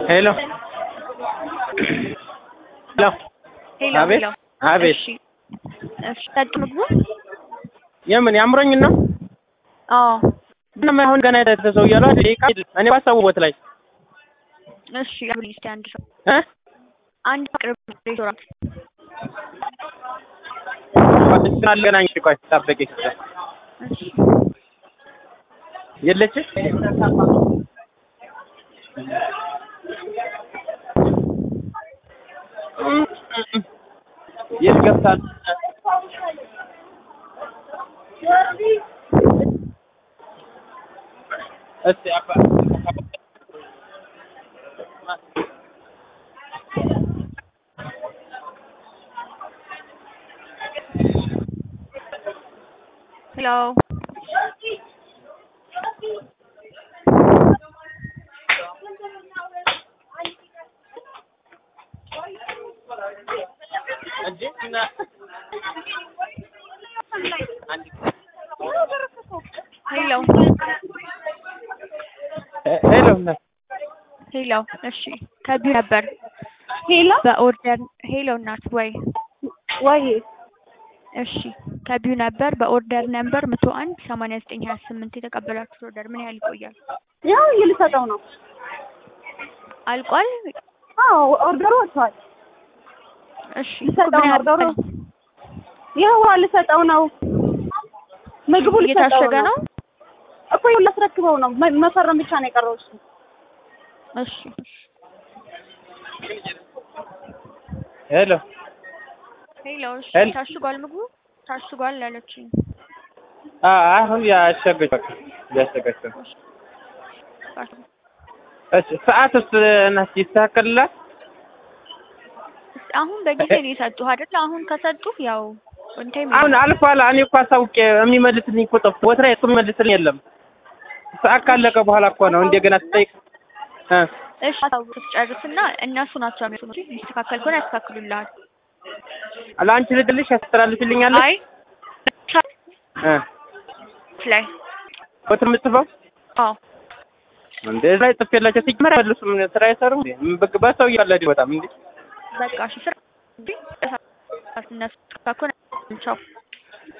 ሄሎ ሄሎ ሄሎ አቤት ሄሎ አቤት እሺ እሺ ታጥምቁ የምን ያምሮኝ ነው? አዎ ምንም አሁን ገና የተሰው ያለው ደቂቃ እኔ ባሳው ቦት ላይ እሺ አብሪ እስቲ አንድ ሰው አንድ ቅርብ ሬስቶራንት አልገናኝ ቆይ ታበቂ እሺ የለች ይስከፍታል እስቲ አባ ሄሎ ሄሎ ሄሎ ሄሎ እሺ ከቢሮ ነበር ሄሎ በኦርደር ሄሎ እናት ወይ እሺ ከቢሮ ነበር በኦርደር ነምበር 101 8928 የተቀበላችሁት ኦርደር ምን ያህል ይቆያል? ያው ልሰጠው ነው። አልቋል? አዎ ኦርደሩ ወጥቷል። እሺ ልሰጠው ነው ኦርደሩ። ያው ልሰጠው ነው። ምግቡ ልሰጠው እየታሸገ ነው እኮ ይኸው ላስረክበው ነው። መፈረም ብቻ ነው የቀረው እሱ። እሺ ሄሎ ሄሎ እሺ ታሽጓል ምግቡ ታሽጓል አለችኝ። አሁን ያሸገች ያሸገች እሺ ሰዓትስ እናት ይስተካከላል? አሁን በጊዜ ነው የሰጡህ አይደል? አሁን ከሰጡህ ያው እንትን አሁን አልፏል። እኔ እኮ አሳውቄ የሚመልስልኝ እኮ ጠፍቶ ወትራ እኮ የሚመልስልኝ የለም። ሰዓት ካለቀ በኋላ እኮ ነው እንደገና ትጠይቅ። እሺ ጨርስና እነሱ ናቸው የሚሉት ይስተካከል ከሆነ ያስተካክሉልሃል። ለአንቺ ልድልሽ ያስተላልፍልኛል? አይ ላይ ወትር የምትጽፈው አዎ እንደዛ ላይ ጽፌላቸው ሲጀመር አይመልሱም። ስራ አይሰሩም። በሰው እያለ በጣም እንዴ በቃ እሺ ስራ እነሱ ካኮነ ቻው